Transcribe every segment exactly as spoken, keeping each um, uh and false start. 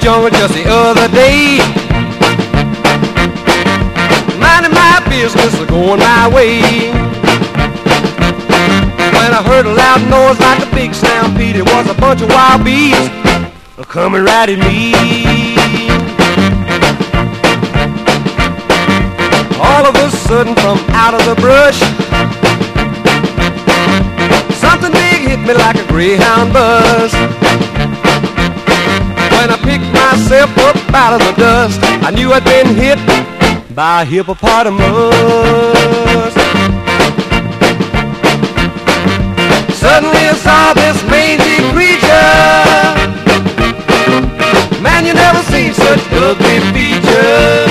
jungle just the other day, minding my business, going my way, when I heard a loud noise like a big stampede. It was a bunch of wild beasts coming right at me. All of a sudden from out of the brush, something big hit me like a greyhound buzz. When I picked myself up out of the dust, I knew I'd been hit by a hippopotamus. Suddenly I saw this mangy creature. Man, you never seen such ugly features.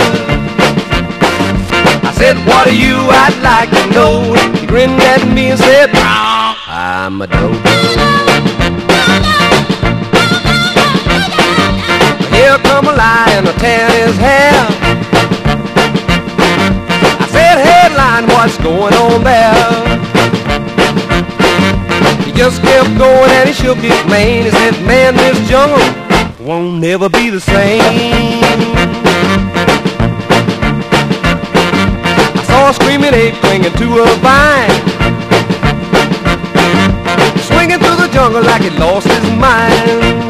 I said, what are you? I'd like to know. He grinned at me and said, I'm a dodo. Here come a lion, a tearing his hair. I said, headline, what's going on there? He just kept going and he shook his mane. He said, man, this jungle won't never be the same. I saw a screaming ape clinging to a vine, swinging through the jungle like he lost his mind.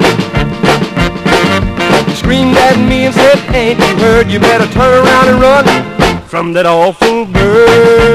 He screamed at me and said, ain't you heard? You better turn around and run from that awful bird.